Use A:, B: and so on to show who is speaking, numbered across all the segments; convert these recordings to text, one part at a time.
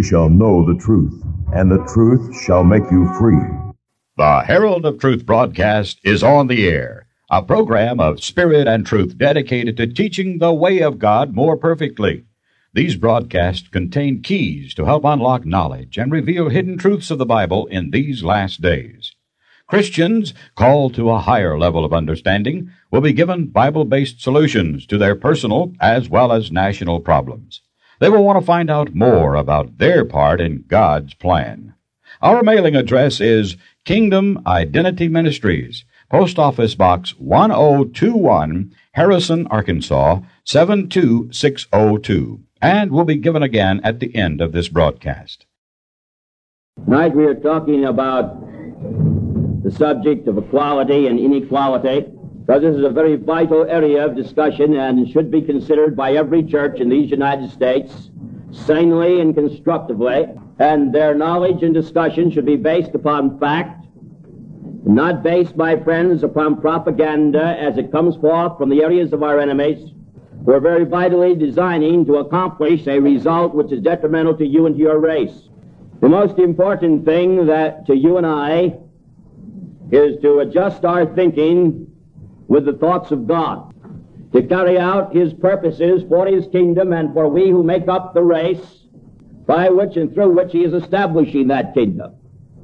A: ye shall know the truth, and the truth shall make you free.
B: The Herald of Truth broadcast is on the air, a program of spirit and truth dedicated to teaching the way of God more perfectly. These broadcasts contain keys to help unlock knowledge and reveal hidden truths of the Bible in these last days. Christians called to a higher level of understanding will be given Bible-based solutions to their personal as well as national problems. They will want to find out more about their part in God's plan. Our mailing address is Kingdom Identity Ministries, Post Office Box 1021, Harrison, Arkansas, 72602, and will be given again at the end of this broadcast.
C: Tonight we are talking about the subject of equality and inequality, because this is a very vital area of discussion and should be considered by every church in these United States sanely and constructively, and their knowledge and discussion should be based upon fact, not based, my friends, upon propaganda as it comes forth from the areas of our enemies who are very vitally designing to accomplish a result which is detrimental to you and to your race. The most important thing that to you and I is to adjust our thinking with the thoughts of God, to carry out His purposes for His kingdom and for we who make up the race by which and through which He is establishing that kingdom.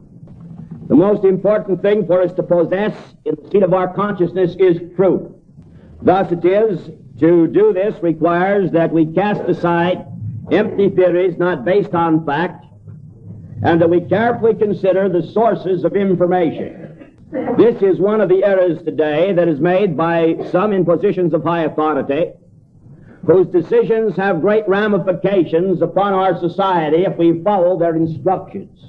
C: The most important thing for us to possess in the seat of our consciousness is truth. Thus it is, to do this requires that we cast aside empty theories not based on fact, and that we carefully consider the sources of information. This is one of the errors today that is made by some in positions of high authority, whose decisions have great ramifications upon our society if we follow their instructions.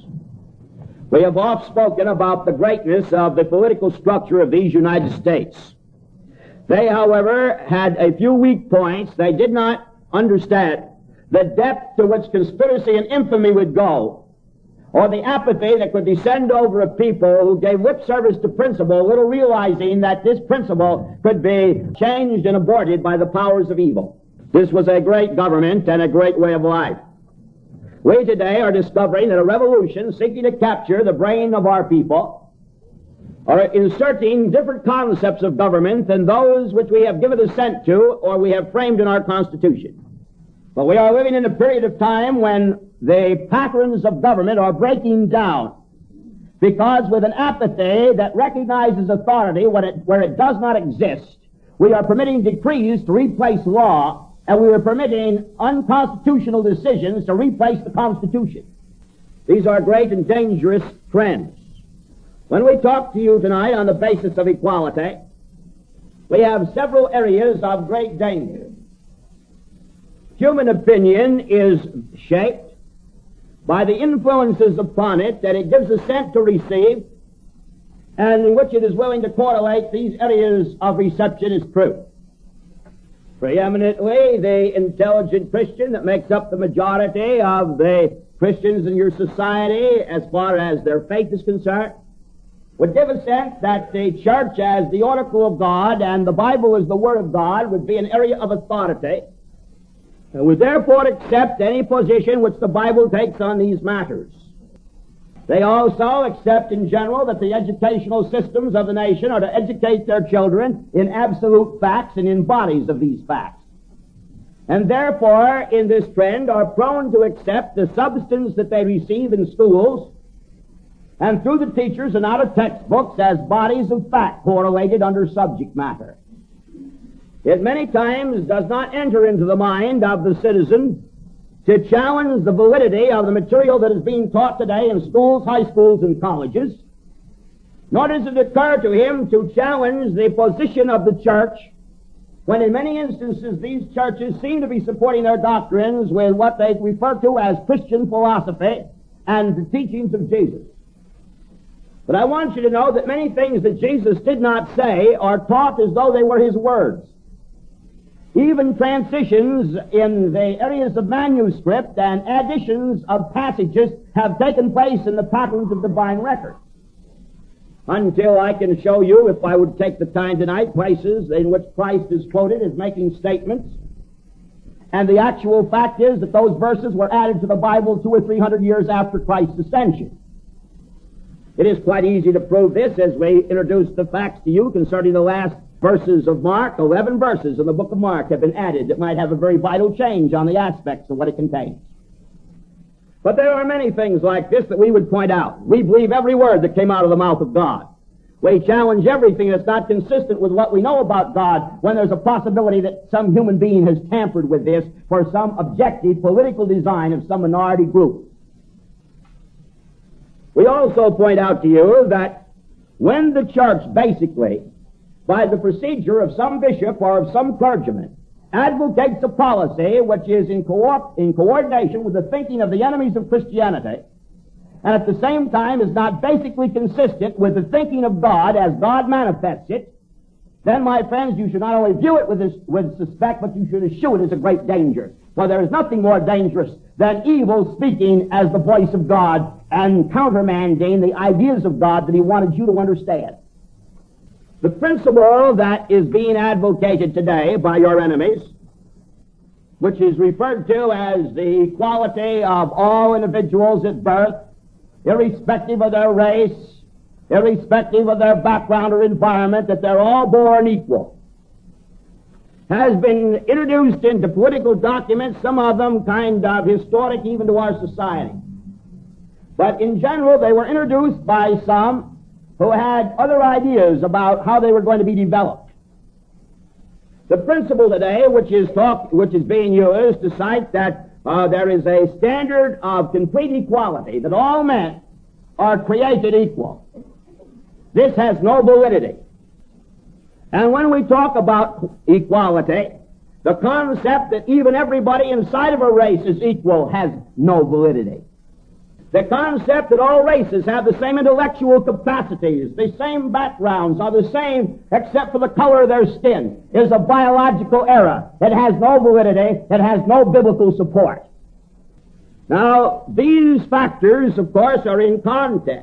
C: We have oft spoken about the greatness of the political structure of these United States. They, however, had a few weak points. They did not understand the depth to which conspiracy and infamy would go, or the apathy that could descend over a people who gave lip service to principle, little realizing that this principle could be changed and aborted by the powers of evil. This was a great government and a great way of life. We today are discovering that a revolution seeking to capture the brain of our people are inserting different concepts of government than those which we have given assent to or we have framed in our Constitution. But we are living in a period of time when the patterns of government are breaking down, because with an apathy that recognizes authority where it does not exist, we are permitting decrees to replace law, and we are permitting unconstitutional decisions to replace the Constitution. These are great and dangerous trends. When we talk to you tonight on the basis of equality, we have several areas of great danger. Human opinion is shaped by the influences upon it that it gives assent to receive, and in which it is willing to correlate these areas of reception as truth. Preeminently, the intelligent Christian that makes up the majority of the Christians in your society, as far as their faith is concerned, would give assent that the church as the oracle of God and the Bible as the Word of God would be an area of authority, and would therefore accept any position which the Bible takes on these matters. They also accept in general that the educational systems of the nation are to educate their children in absolute facts and in bodies of these facts. And therefore, in this trend, are prone to accept the substance that they receive in schools and through the teachers and out of textbooks as bodies of fact correlated under subject matter. It many times does not enter into the mind of the citizen to challenge the validity of the material that is being taught today in schools, high schools, and colleges, nor does it occur to him to challenge the position of the church, when in many instances these churches seem to be supporting their doctrines with what they refer to as Christian philosophy and the teachings of Jesus. But I want you to know that many things that Jesus did not say are taught as though they were His words. Even transitions in the areas of manuscript and additions of passages have taken place in the patterns of divine record. Until I can show you, if I would take the time tonight, places in which Christ is quoted as making statements And the actual fact is that those verses were added to the Bible 200 or 300 years after Christ's ascension. It is quite easy to prove this as we introduce the facts to you concerning the last verses of Mark. 11 verses in the book of Mark have been added that might have a very vital change on the aspects of what it contains. But there are many things like this that we would point out. We believe every word that came out of the mouth of God. We challenge everything that's not consistent with what we know about God when there's a possibility that some human being has tampered with this for some objective political design of some minority group. We also point out to you that when the church basically, by the procedure of some bishop or of some clergyman, advocates a policy which is in coordination with the thinking of the enemies of Christianity, and at the same time is not basically consistent with the thinking of God as God manifests it, then, my friends, you should not only view it with suspect, but you should eschew it as a great danger. For there is nothing more dangerous than evil speaking as the voice of God and countermanding the ideas of God that he wanted you to understand. The principle that is being advocated today by your enemies, which is referred to as the equality of all individuals at birth, irrespective of their race, irrespective of their background or environment, that they're all born equal, has been introduced into political documents, some of them kind of historic even to our society. But in general, they were introduced by some who had other ideas about how they were going to be developed. The principle today, which is being used to cite that there is a standard of complete equality, that all men are created equal. This has no validity. And when we talk about equality, the concept that even everybody inside of a race is equal has no validity. The concept that all races have the same intellectual capacities, the same backgrounds, are the same except for the color of their skin, is a biological error. It has no validity. It has no biblical support. Now, these factors, of course, are in content,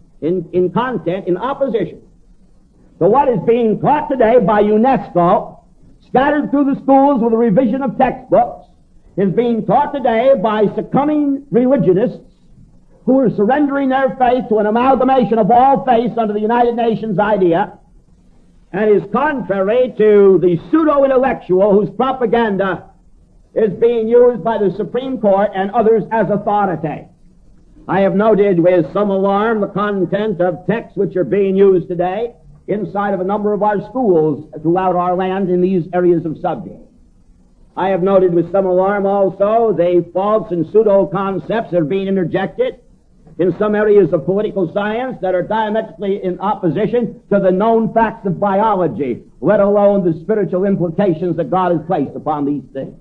C: in opposition to what is being taught today by UNESCO, scattered through the schools with a revision of textbooks, is being taught today by succumbing religionists who are surrendering their faith to an amalgamation of all faiths under the United Nations idea, and is contrary to the pseudo-intellectual whose propaganda is being used by the Supreme Court and others as authority. I have noted with some alarm the content of texts which are being used today inside of a number of our schools throughout our land in these areas of subject. I have noted with some alarm also the false and pseudo-concepts that are being interjected in some areas of political science that are diametrically in opposition to the known facts of biology, let alone the spiritual implications that God has placed upon these things.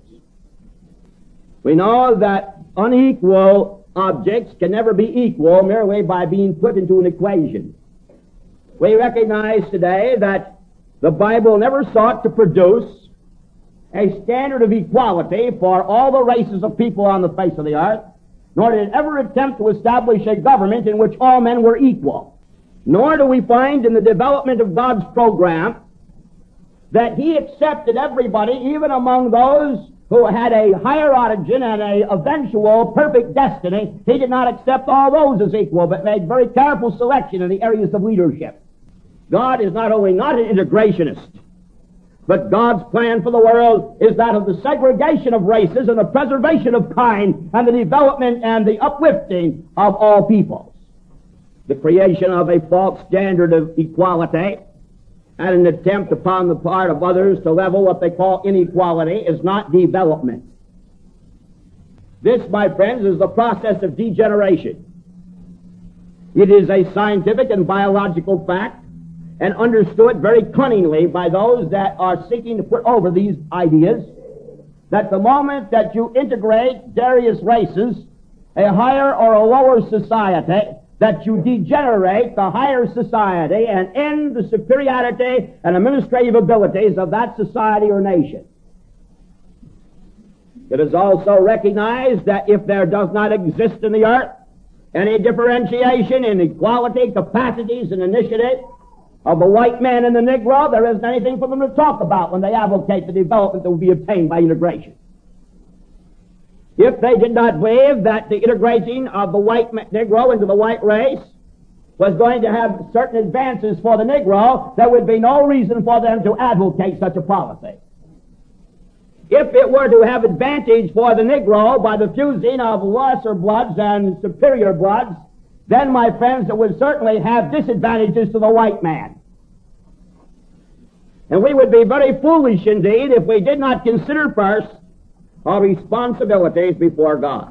C: We know that unequal objects can never be equal merely by being put into an equation. We recognize today that the Bible never sought to produce a standard of equality for all the races of people on the face of the earth, nor did it ever attempt to establish a government in which all men were equal. Nor do we find in the development of God's program that He accepted everybody, even among those who had a higher origin and a eventual perfect destiny. He did not accept all those as equal, but made very careful selection in the areas of leadership. God is not only not an integrationist, but God's plan for the world is that of the segregation of races and the preservation of kind and the development and the uplifting of all peoples. The creation of a false standard of equality and an attempt upon the part of others to level what they call inequality is not development. This, my friends, is the process of degeneration. It is a scientific and biological fact, and understood very cunningly by those that are seeking to put over these ideas, that the moment that you integrate various races, a higher or a lower society, that you degenerate the higher society and end the superiority and administrative abilities of that society or nation. It is also recognized that if there does not exist in the earth any differentiation in equality, capacities, and initiative of the white man and the Negro, there isn't anything for them to talk about when they advocate the development that will be obtained by integration. if they did not believe that the integrating of the white Negro into the white race was going to have certain advances for the Negro, there would be no reason for them to advocate such a policy. If it were to have advantage for the Negro by the fusing of lesser bloods and superior bloods, then, my friends, it would certainly have disadvantages to the white man. And we would be very foolish indeed if we did not consider first our responsibilities before God.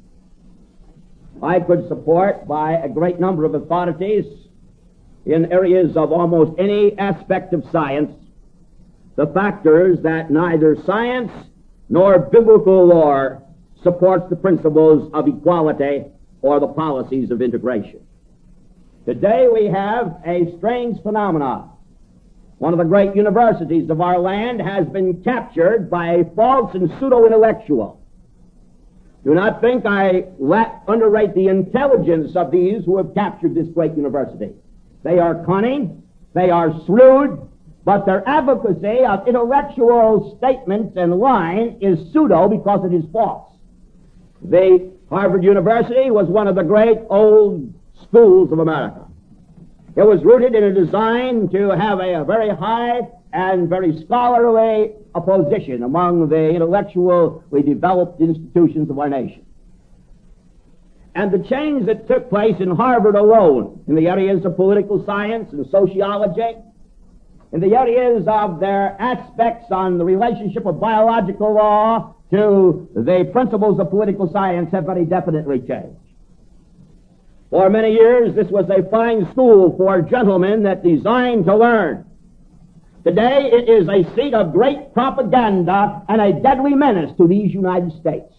C: I could support by a great number of authorities in areas of almost any aspect of science the factors that neither science nor biblical law supports the principles of equality or the policies of integration. Today we have a strange phenomenon. One of the great universities of our land has been captured by a false and pseudo-intellectual. Do not think I underrate the intelligence of these who have captured this great university. They are cunning, they are shrewd, but their advocacy of intellectual statements and line is pseudo because it is false. The Harvard University was one of the great old schools of America. It was rooted in a design to have a very high and very scholarly position among the intellectually developed institutions of our nation. And the change that took place in Harvard alone, in the areas of political science and sociology, in the areas of their aspects on the relationship of biological law to the principles of political science, have very definitely changed. For many years, this was a fine school for gentlemen that designed to learn. Today, it is a seat of great propaganda and a deadly menace to these United States.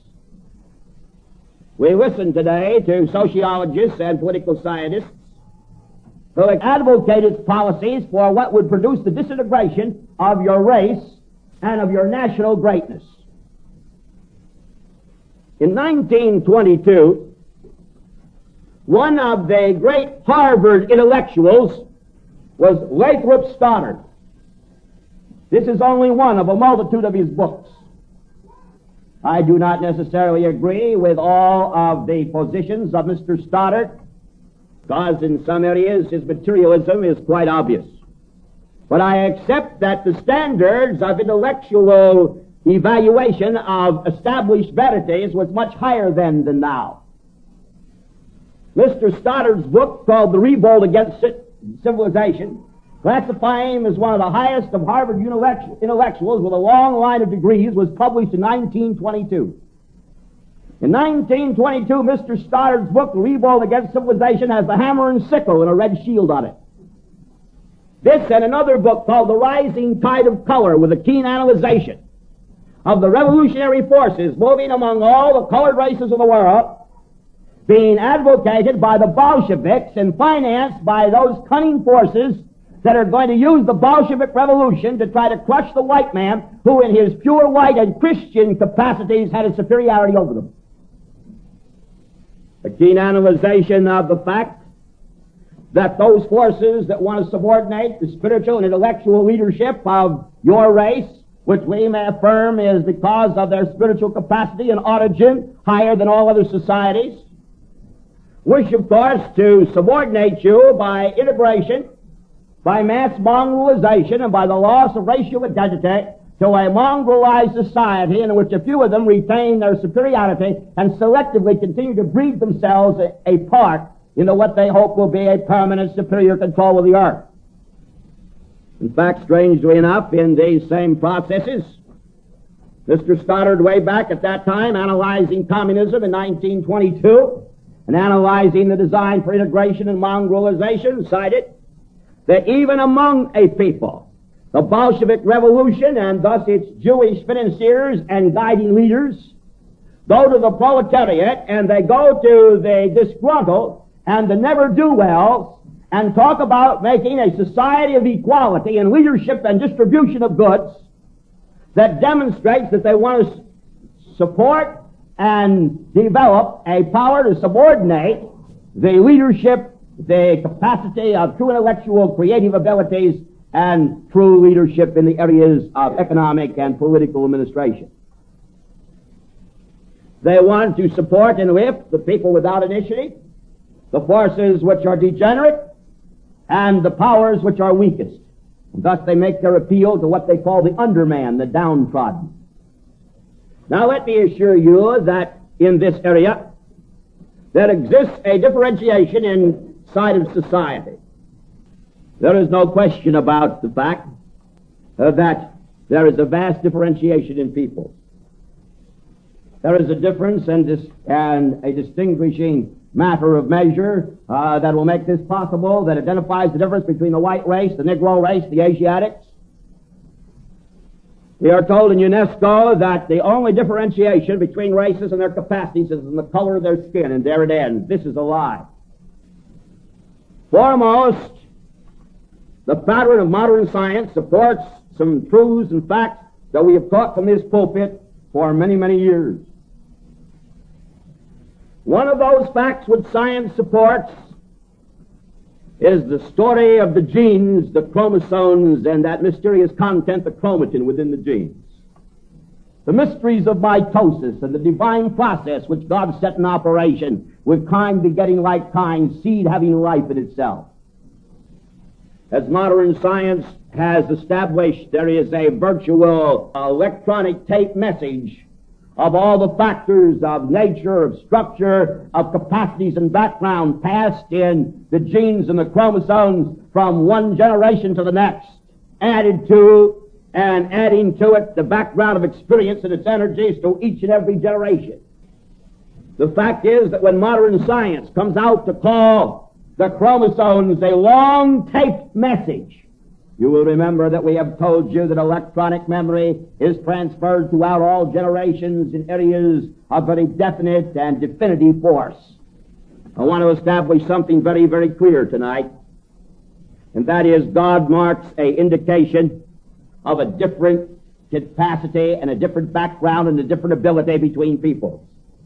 C: We listen today to sociologists and political scientists who advocate its policies for what would produce the disintegration of your race and of your national greatness. In 1922, one of the great Harvard intellectuals was Lathrop Stoddard. This is only one of a multitude of his books. I do not necessarily agree with all of the positions of Mr. Stoddard, because in some areas his materialism is quite obvious. But I accept that the standards of intellectual evaluation of established verities was much higher then than now. Mr. Stoddard's book, called The Revolt Against Civilization, classifying him as one of the highest of Harvard intellectuals with a long line of degrees, was published in 1922. In 1922, Mr. Stoddard's book, The Revolt Against Civilization, has the hammer and sickle and a red shield on it. This and another book called The Rising Tide of Color, with a keen analyzation of the revolutionary forces moving among all the colored races of the world, being advocated by the Bolsheviks and financed by those cunning forces that are going to use the Bolshevik Revolution to try to crush the white man, who in his pure white and Christian capacities had a superiority over them. A keen analyzation of the fact that those forces that want to subordinate the spiritual and intellectual leadership of your race, which we may affirm is because of their spiritual capacity and origin higher than all other societies, wish, of course, to subordinate you by integration, by mass mongrelization, and by the loss of racial identity to a mongrelized society in which a few of them retain their superiority and selectively continue to breed themselves a part into what they hope will be a permanent superior control of the earth. In fact, strangely enough, in these same processes, Mr. Stoddard, way back at that time, analyzing communism in 1922 and analyzing the design for integration and mongrelization, cited that even among a people, the Bolshevik Revolution and thus its Jewish financiers and guiding leaders go to the proletariat and they go to the disgruntled and the never-do-wells and talk about making a society of equality in leadership and distribution of goods that demonstrates that they want to support and develop a power to subordinate the leadership, the capacity of true intellectual creative abilities and true leadership in the areas of economic and political administration. They want to support and lift the people without initiative, the forces which are degenerate, and the powers which are weakest. And thus they make their appeal to what they call the underman, the downtrodden. Now let me assure you that in this area there exists a differentiation inside of society. There is no question about the fact that there is a vast differentiation in people. There is a difference and a distinguishing matter of measure that will make this possible, that identifies the difference between the white race, the Negro race, the Asiatics. We are told in UNESCO that the only differentiation between races and their capacities is in the color of their skin, and there it ends. This is a lie. Foremost, the pattern of modern science supports some truths and facts that we have taught from this pulpit for many, many years. One of those facts which science supports is the story of the genes, the chromosomes, and that mysterious content, the chromatin within the genes. The mysteries of mitosis and the divine process which God set in operation, with kind begetting like kind, seed having life in itself. As modern science has established, there is a virtual electronic tape message of all the factors of nature, of structure, of capacities and background passed in the genes and the chromosomes from one generation to the next, added to and adding to it the background of experience and its energies to each and every generation. The fact is that when modern science comes out to call the chromosomes a long taped message, you will remember that we have told you that electronic memory is transferred throughout all generations in areas of very definite and definitive force. I want to establish something very, very clear tonight, and that is God marks an indication of a different capacity and a different background and a different ability between people.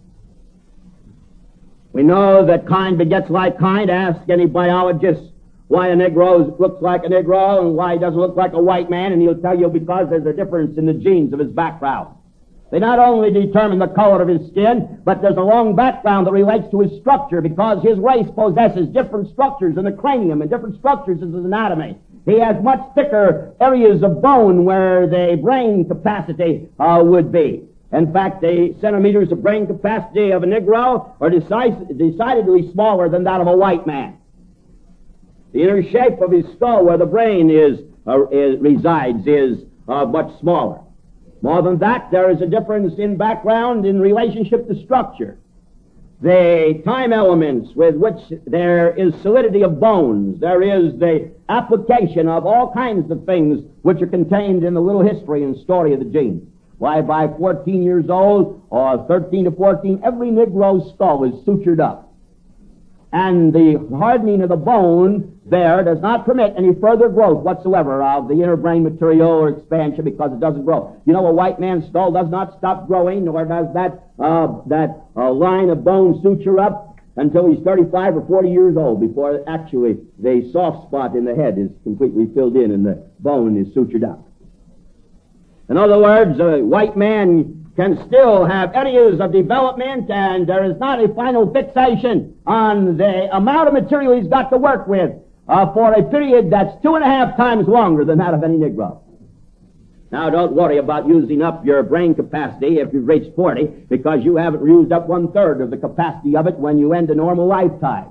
C: We know that kind begets like kind. Ask any biologist why a Negro looks like a Negro and why he doesn't look like a white man, and he'll tell you because there's a difference in the genes of his background. They not only determine the color of his skin, but there's a long background that relates to his structure, because his race possesses different structures in the cranium and different structures in his anatomy. He has much thicker areas of bone where the brain capacity would be. In fact, the centimeters of brain capacity of a Negro are decidedly smaller than that of a white man. The inner shape of his skull, where the brain resides, is much smaller. More than that, there is a difference in background in relationship to structure. The time elements with which there is solidity of bones, there is the application of all kinds of things which are contained in the little history and story of the genes. Why, by 14 years old, or 13 to 14, every Negro's skull is sutured up. And the hardening of the bone there does not permit any further growth whatsoever of the inner brain material or expansion, because it doesn't grow. You know, a white man's skull does not stop growing, nor does that line of bone suture up until he's 35 or 40 years old, before actually the soft spot in the head is completely filled in and the bone is sutured up. In other words, a white man can still have areas of development, and there is not a final fixation on the amount of material he's got to work with for a period that's 2.5 times longer than that of any Negro. Now, don't worry about using up your brain capacity if you've reached 40, because you haven't used up 1/3 of the capacity of it when you end a normal lifetime.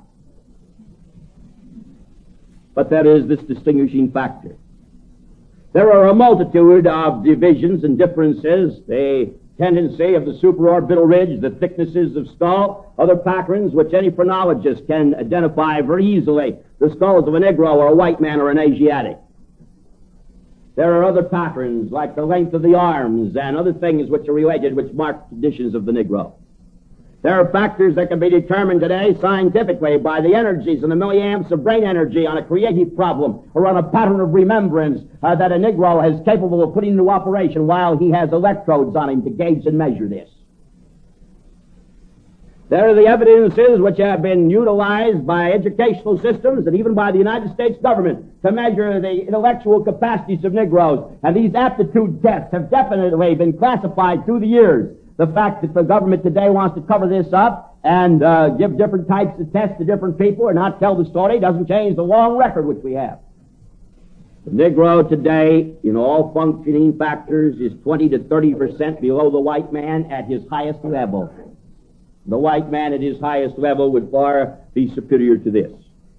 C: But there is this distinguishing factor. There are a multitude of divisions and differences. The tendency of the supraorbital ridge, the thicknesses of skull, other patterns which any phrenologist can identify very easily, the skulls of a Negro or a white man or an Asiatic. There are other patterns like the length of the arms and other things which are related, which mark conditions of the Negro. There are factors that can be determined today scientifically by the energies and the milliamps of brain energy on a creative problem or on a pattern of remembrance that a Negro is capable of putting into operation while he has electrodes on him to gauge and measure this. There are the evidences which have been utilized by educational systems and even by the United States government to measure the intellectual capacities of Negroes. And these aptitude tests have definitely been classified through the years The fact that the government today wants to cover this up and give different types of tests to different people or not tell the story doesn't change the long record which we have. The Negro today, in all functioning factors, is 20 to 30% below the white man at his highest level. The white man at his highest level would far be superior to this.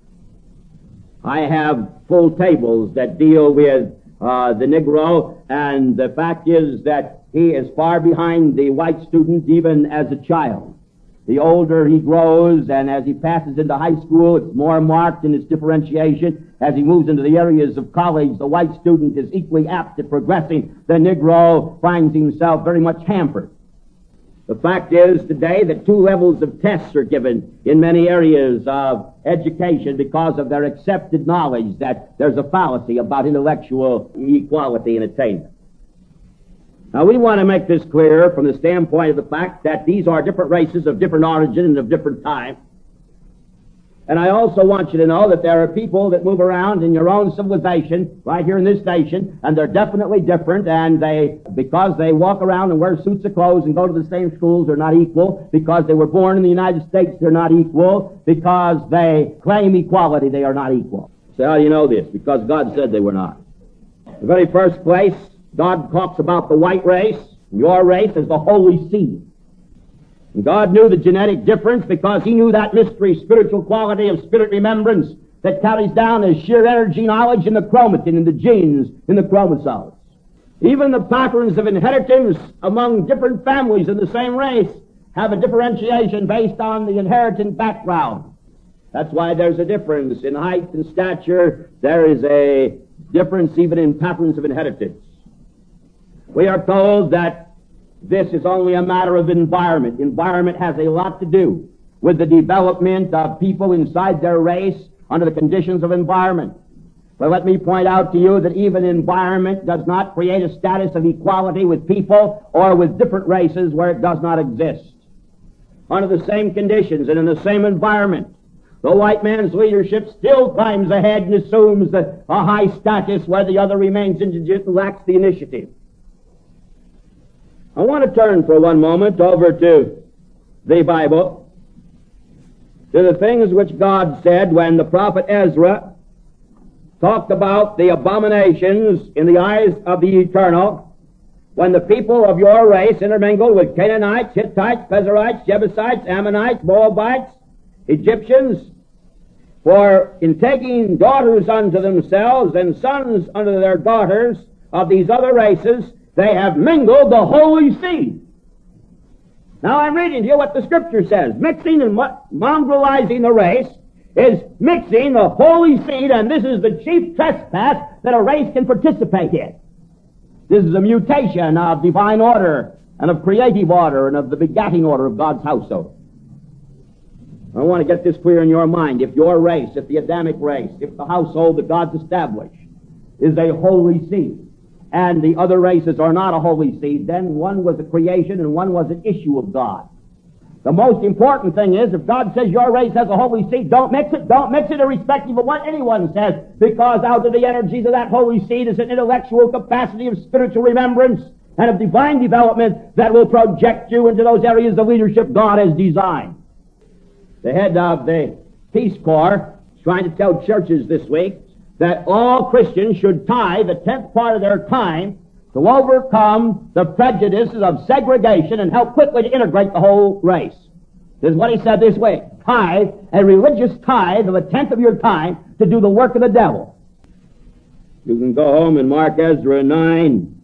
C: I have full tables that deal with the Negro, and the fact is that he is far behind the white student even as a child. The older he grows, and as he passes into high school, it's more marked in its differentiation. As he moves into the areas of college, the white student is equally apt at progressing. The Negro finds himself very much hampered. The fact is today that 2 levels of tests are given in many areas of education because of their accepted knowledge that there's a fallacy about intellectual equality and attainment. Now, we want to make this clear from the standpoint of the fact that these are different races of different origin and of different time. And I also want you to know that there are people that move around in your own civilization right here in this nation, and they're definitely different, and because they walk around and wear suits of clothes and go to the same schools, they're not equal. Because they were born in the United States, they're not equal. Because they claim equality, they are not equal. So how do you know this? Because God said they were not. In the very first place, God talks about the white race, your race, as the holy seed. And God knew the genetic difference because He knew that mystery, spiritual quality of spirit remembrance that carries down as sheer energy knowledge in the chromatin, in the genes, in the chromosomes. Even the patterns of inheritance among different families in the same race have a differentiation based on the inheritance background. That's why there's a difference in height and stature. There is a difference even in patterns of inheritance. We are told that this is only a matter of environment. Environment has a lot to do with the development of people inside their race under the conditions of environment. But let me point out to you that even environment does not create a status of equality with people or with different races where it does not exist. Under the same conditions and in the same environment, the white man's leadership still climbs ahead and assumes a high status where the other remains indigent and lacks the initiative. I want to turn for one moment over to the Bible, to the things which God said when the prophet Ezra talked about the abominations in the eyes of the eternal, when the people of your race intermingled with Canaanites, Hittites, Perizzites, Jebusites, Ammonites, Moabites, Egyptians, for in taking daughters unto themselves and sons unto their daughters of these other races, they have mingled the holy seed. Now I'm reading to you what the Scripture says. Mixing and mongrelizing the race is mixing the holy seed, and this is the chief trespass that a race can participate in. This is a mutation of divine order and of creative order and of the begatting order of God's household. I want to get this clear in your mind. If your race, if the Adamic race, if the household that God's established is a holy seed, and the other races are not a holy seed, then one was a creation and one was an issue of God. The most important thing is, if God says your race has a holy seed, don't mix it. Don't mix it irrespective of what anyone says, because out of the energies of that holy seed is an intellectual capacity of spiritual remembrance and of divine development that will project you into those areas of leadership God has designed. The head of the Peace Corps is trying to tell churches this week that all Christians should tithe the 10th part of their time to overcome the prejudices of segregation and help quickly to integrate the whole race. This is what he said this week. Tithe, a religious tithe of a 10th of your time to do the work of the devil. You can go home and mark Ezra 9,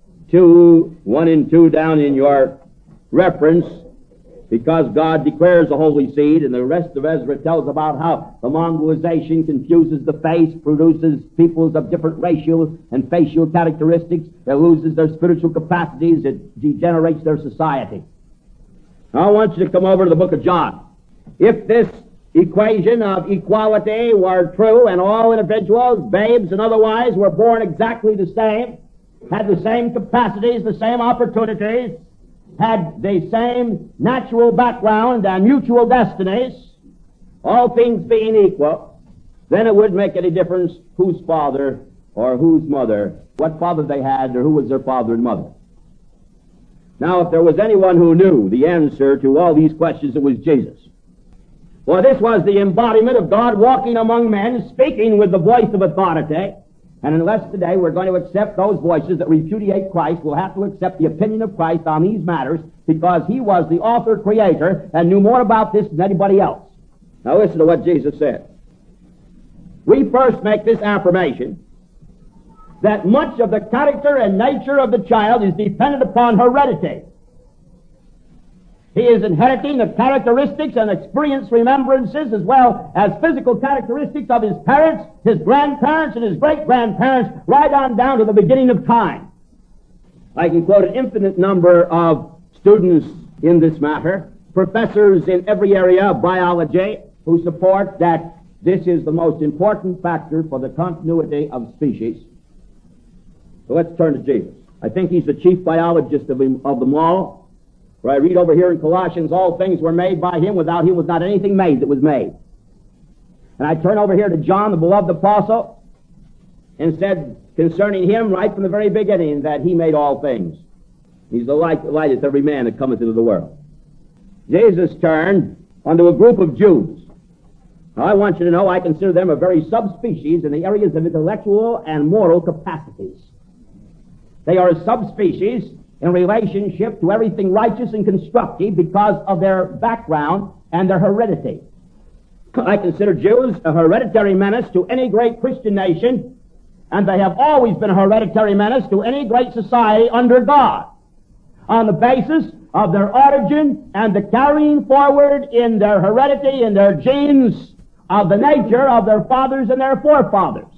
C: 2, 1 and 2 down in your reference, because God declares a holy seed, and the rest of Ezra tells about how the mongrelization confuses the face, produces peoples of different racial and facial characteristics, that loses their spiritual capacities, it degenerates their society. Now I want you to come over to the book of John. If this equation of equality were true, and all individuals, babes and otherwise, were born exactly the same, had the same capacities, the same opportunities, had the same natural background and mutual destinies, all things being equal, then it wouldn't make any difference whose father or whose mother, what father they had or who was their father and mother. Now, if there was anyone who knew the answer to all these questions, it was Jesus. For this was the embodiment of God walking among men, speaking with the voice of authority. And unless today we're going to accept those voices that repudiate Christ, we'll have to accept the opinion of Christ on these matters, because he was the author, creator, and knew more about this than anybody else. Now listen to what Jesus said. We first make this affirmation that much of the character and nature of the child is dependent upon heredity. He is inheriting the characteristics and experience remembrances as well as physical characteristics of his parents, his grandparents, and his great-grandparents, right on down to the beginning of time. I can quote an infinite number of students in this matter, professors in every area of biology, who support that this is the most important factor for the continuity of species. So let's turn to Jesus. I think he's the chief biologist of them all. For I read over here in Colossians, all things were made by him. Without him was not anything made that was made. And I turn over here to John, the beloved apostle, and said concerning him right from the very beginning that he made all things. He's the light that lighteth every man that cometh into the world. Jesus turned unto a group of Jews. Now I want you to know I consider them a very subspecies in the areas of intellectual and moral capacities. They are a subspecies in relationship to everything righteous and constructive because of their background and their heredity. I consider Jews a hereditary menace to any great Christian nation, and they have always been a hereditary menace to any great society under God, on the basis of their origin and the carrying forward in their heredity, in their genes, of the nature of their fathers and their forefathers.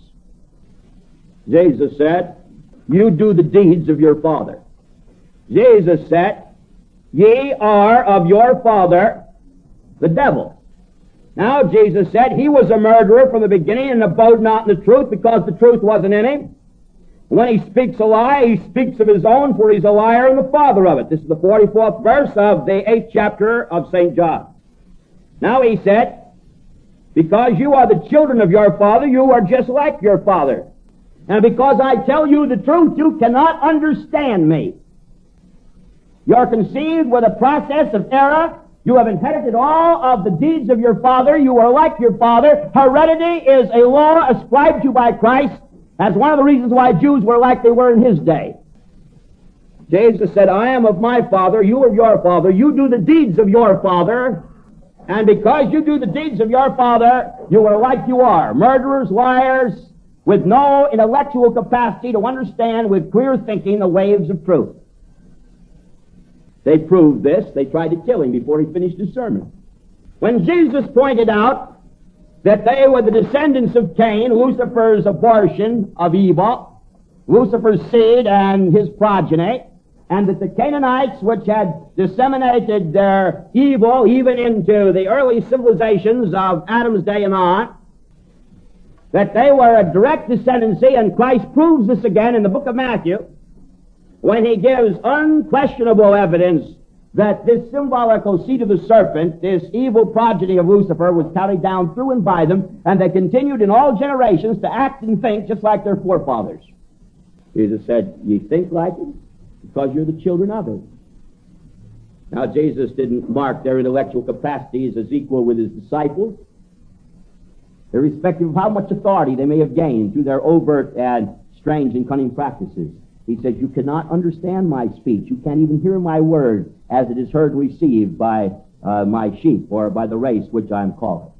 C: Jesus said, you do the deeds of your father. Jesus said, ye are of your father, the devil. Now, Jesus said he was a murderer from the beginning and abode not in the truth because the truth wasn't in him. When he speaks a lie, he speaks of his own, for he's a liar and the father of it. This is the 44th verse of the 8th chapter of St. John. Now he said, because you are the children of your father, you are just like your father. And because I tell you the truth, you cannot understand me. You're conceived with a process of error. You have inherited all of the deeds of your father. You are like your father. Heredity is a law ascribed to you by Christ. That's one of the reasons why Jews were like they were in his day. Jesus said, I am of my father, you are your father. You do the deeds of your father. And because you do the deeds of your father, you are like you are. Murderers, liars, with no intellectual capacity to understand with clear thinking the waves of truth. They proved this. They tried to kill him before he finished his sermon. When Jesus pointed out that they were the descendants of Cain, Lucifer's abortion of evil, Lucifer's seed and his progeny, and that the Canaanites, which had disseminated their evil even into the early civilizations of Adam's day and on, that they were a direct descendancy, and Christ proves this again in the book of Matthew, when he gives unquestionable evidence that this symbolical seed of the serpent, this evil progeny of Lucifer, was carried down through and by them, and they continued in all generations to act and think just like their forefathers. Jesus said, ye think like it because you're the children of it. Now, Jesus didn't mark their intellectual capacities as equal with his disciples, irrespective of how much authority they may have gained through their overt and strange and cunning practices. He says, you cannot understand my speech. You can't even hear my word as it is heard and received by my sheep or by the race which I am calling.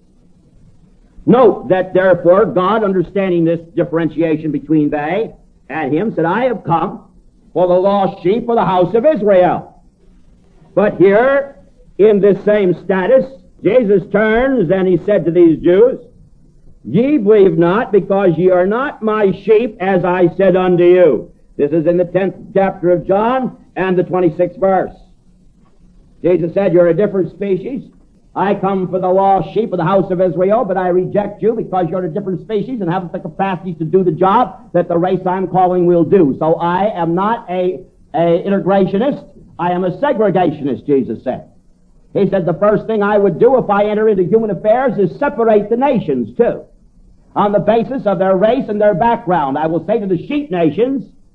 C: Note that, therefore, God, understanding this differentiation between they and him, said, I have come for the lost sheep of the house of Israel. But here, in this same status, Jesus turns and he said to these Jews, ye believe not, because ye are not my sheep, as I said unto you. This is in the 10th chapter of John and the 26th verse. Jesus said, you're a different species. I come for the lost sheep of the house of Israel, but I reject you because you're a different species and haven't the capacity to do the job that the race I'm calling will do. So I am not a integrationist. I am a segregationist, Jesus said. He said the first thing I would do if I enter into human affairs is separate the nations too, on the basis of their race and their background. I will say to the sheep nations,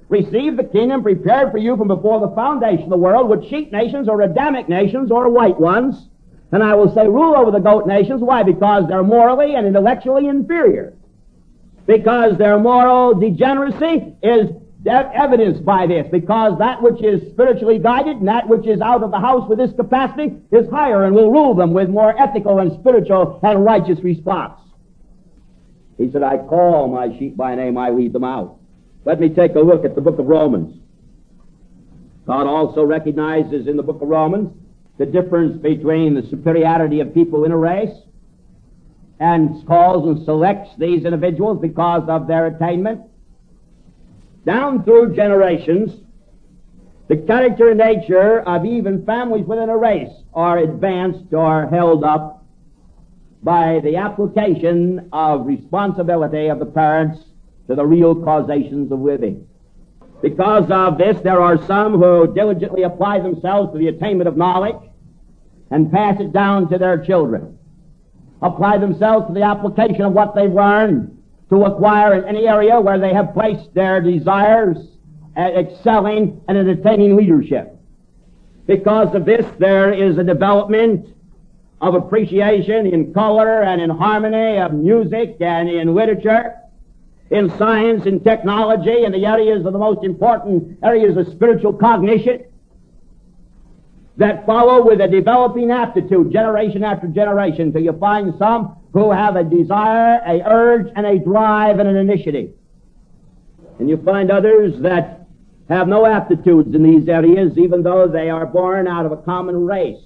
C: receive the kingdom prepared for you from before the foundation of the world, with sheep nations or Adamic nations or white ones. And I will say, rule over the goat nations. Why? Because they're morally and intellectually inferior. Because their moral degeneracy is evidenced by this. Because that which is spiritually guided and that which is out of the house with this capacity is higher and will rule them with more ethical and spiritual and righteous response. He said, I call my sheep by name, I lead them out. Let me take a look at the book of Romans. God also recognizes in the book of Romans the difference between the superiority of people in a race, and calls and selects these individuals because of their attainment. Down through generations, the character and nature of even families within a race are advanced or held up by the application of responsibility of the parents to the real causations of living. Because of this, there are some who diligently apply themselves to the attainment of knowledge and pass it down to their children. Apply themselves to the application of what they've learned to acquire in any area where they have placed their desires at excelling and in attaining leadership. Because of this, there is a development of appreciation in color and in harmony of music and in literature, in science and technology, in the areas of the most important areas of spiritual cognition, that follow with a developing aptitude generation after generation, till you find some who have a desire, a urge, and a drive and an initiative. And you find others that have no aptitudes in these areas, even though they are born out of a common race,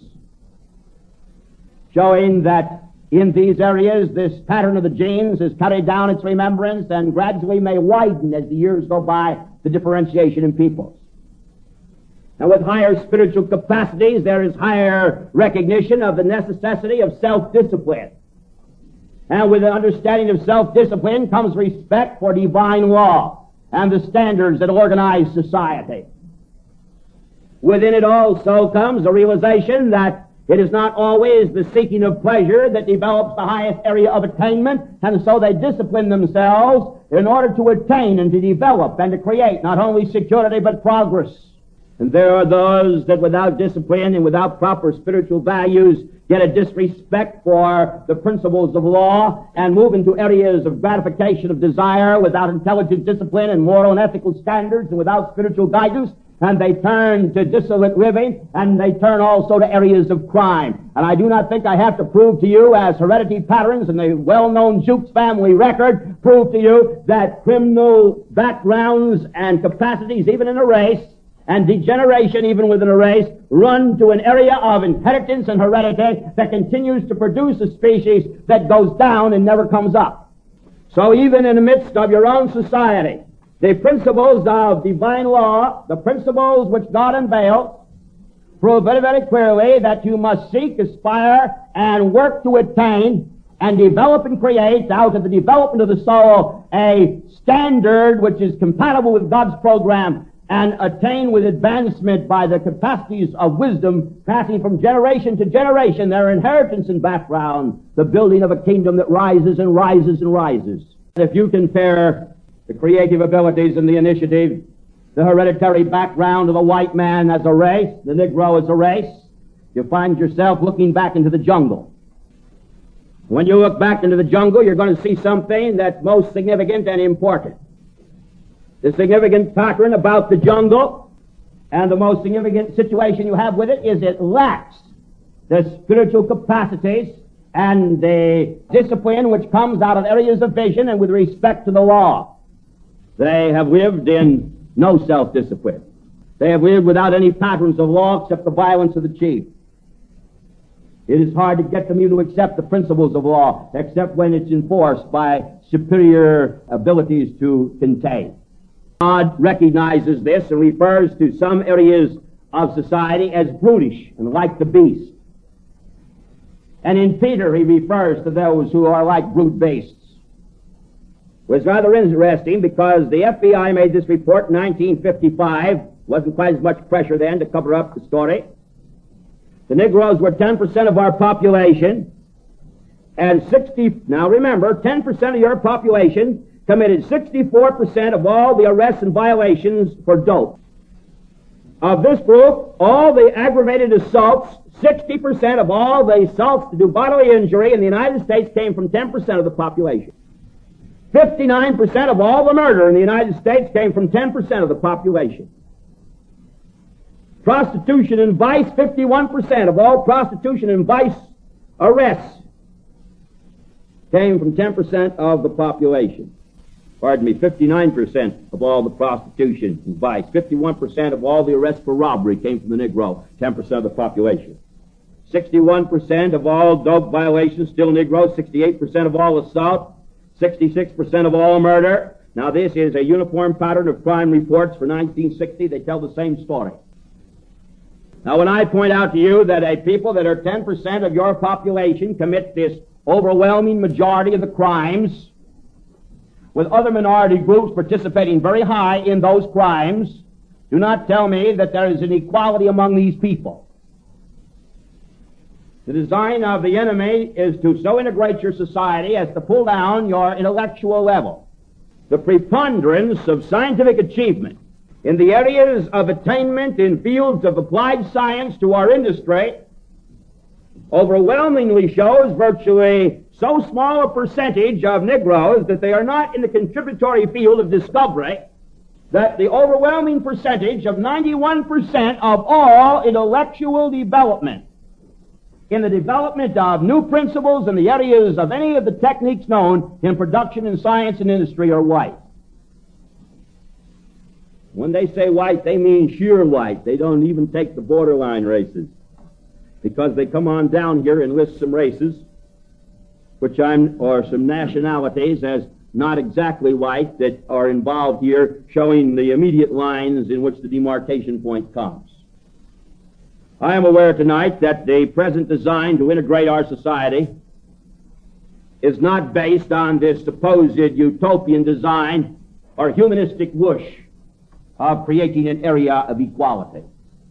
C: showing that in these areas this pattern of the genes is carried down its remembrance and gradually may widen as the years go by, the differentiation in peoples. And with higher spiritual capacities, there is higher recognition of the necessity of self-discipline. And with the understanding of self-discipline comes respect for divine law and the standards that organize society. Within it also comes a realization that it is not always the seeking of pleasure that develops the highest area of attainment, and so they discipline themselves in order to attain and to develop and to create not only security but progress. And there are those that without discipline and without proper spiritual values get a disrespect for the principles of law and move into areas of gratification of desire without intelligent discipline and moral and ethical standards and without spiritual guidance. And they turn to dissolute living, and they turn also to areas of crime. And I do not think I have to prove to you, as heredity patterns and the well-known Jukes family record prove to you, that criminal backgrounds and capacities, even in a race, and degeneration even within a race, run to an area of inheritance and heredity that continues to produce a species that goes down and never comes up. So even in the midst of your own society, the principles of divine law, the principles which God unveiled, prove very, very clearly that you must seek, aspire, and work to attain and develop and create out of the development of the soul a standard which is compatible with God's program, and attain with advancement by the capacities of wisdom passing from generation to generation, their inheritance and background, the building of a kingdom that rises and rises and rises. If you compare the creative abilities and the initiative, the hereditary background of the white man as a race, the Negro as a race, you find yourself looking back into the jungle. When you look back into the jungle, you're going to see something that's most significant and important. The significant pattern about the jungle and the most significant situation you have with it is it lacks the spiritual capacities and the discipline which comes out of areas of vision and with respect to the law. They have lived in no self-discipline. They have lived without any patterns of law except the violence of the chief. It is hard to get them to accept the principles of law except when it's enforced by superior abilities to contain. God recognizes this and refers to some areas of society as brutish and like the beast. And in Peter, he refers to those who are like brute beasts. It was rather interesting because the FBI made this report in 1955. Wasn't quite as much pressure then to cover up the story. The Negroes were 10% of our population, and now remember, 10% of your population committed 64% of all the arrests and violations for dope. Of this group, all the aggravated assaults, 60% of all the assaults to do bodily injury in the United States came from 10% of the population. 59% of all the murder in the United States came from 10% of the population. Prostitution and vice, 51% of all prostitution and vice arrests came from 10% of the population. 59% of all the prostitution and vice. 51% of all the arrests for robbery came from the Negro, 10% of the population. 61% of all dope violations, still Negro. 68% of all assault. 66% of all murder. Now this is a uniform pattern of crime reports for 1960. They tell the same story. Now when I point out to you that a people that are 10% of your population commit this overwhelming majority of the crimes, with other minority groups participating very high in those crimes, do not tell me that there is an equality among these people. The design of the enemy is to so integrate your society as to pull down your intellectual level. The preponderance of scientific achievement in the areas of attainment in fields of applied science to our industry overwhelmingly shows virtually so small a percentage of Negroes that they are not in the contributory field of discovery, that the overwhelming percentage of 91% of all intellectual development in the development of new principles in the areas of any of the techniques known in production and science and industry are white. When they say white, they mean sheer white. They don't even take the borderline races, because they come on down here and list some races or some nationalities as not exactly white that are involved here, showing the immediate lines in which the demarcation point comes. I am aware tonight that the present design to integrate our society is not based on this supposed utopian design or humanistic wish of creating an area of equality.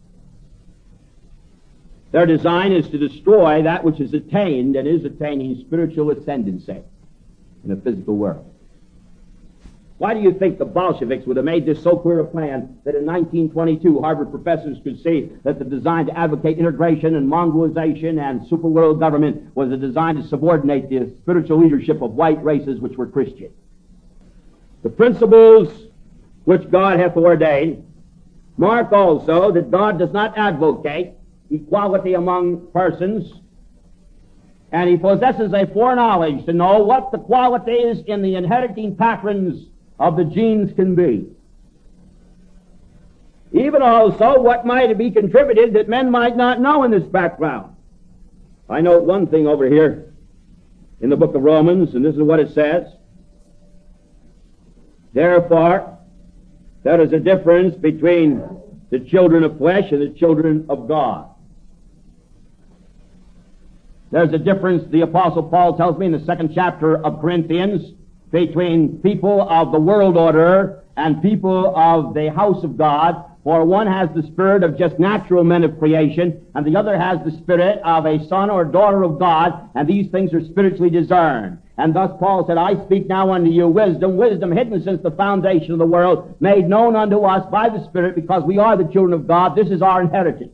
C: Their design is to destroy that which is attained and is attaining spiritual ascendancy in the physical world. Why do you think the Bolsheviks would have made this so clear a plan that in 1922 Harvard professors could see that the design to advocate integration and mongrelization and superworld government was a design to subordinate the spiritual leadership of white races which were Christian? The principles which God hath ordained mark also that God does not advocate equality among persons, and he possesses a foreknowledge to know what the qualities in the inheriting patterns of the genes can be. Even also what might be contributed that men might not know in this background. I note one thing over here in the book of Romans, and this is what it says. Therefore, there is a difference between the children of flesh and the children of God. There's a difference, the Apostle Paul tells me in the 2nd chapter of Corinthians, between people of the world order and people of the house of God. For one has the spirit of just natural men of creation, and the other has the spirit of a son or daughter of God, and these things are spiritually discerned. And thus Paul said, I speak now unto you wisdom hidden since the foundation of the world, made known unto us by the Spirit, because we are the children of God. This is our inheritance.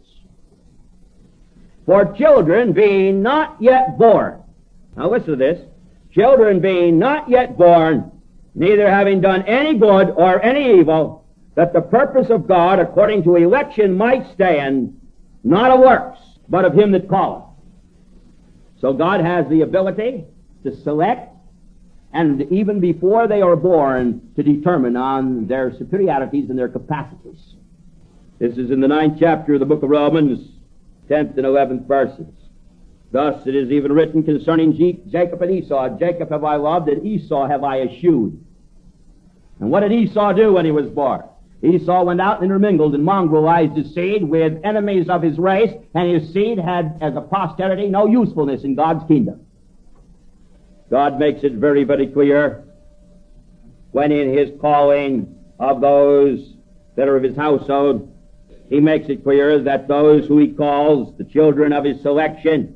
C: For children being not yet born. Now listen to this. Children being not yet born, neither having done any good or any evil, that the purpose of God according to election might stand, not of works, but of him that calleth. So God has the ability to select, and even before they are born, to determine on their superiorities and their capacities. This is in the 9th chapter of the book of Romans, 10th and 11th verses. Thus it is even written concerning Jacob and Esau, Jacob have I loved, and Esau have I eschewed. And what did Esau do when he was born? Esau went out and intermingled and mongrelized his seed with enemies of his race, and his seed had, as a posterity, no usefulness in God's kingdom. God makes it very, very clear when in his calling of those that are of his household, he makes it clear that those who he calls the children of his selection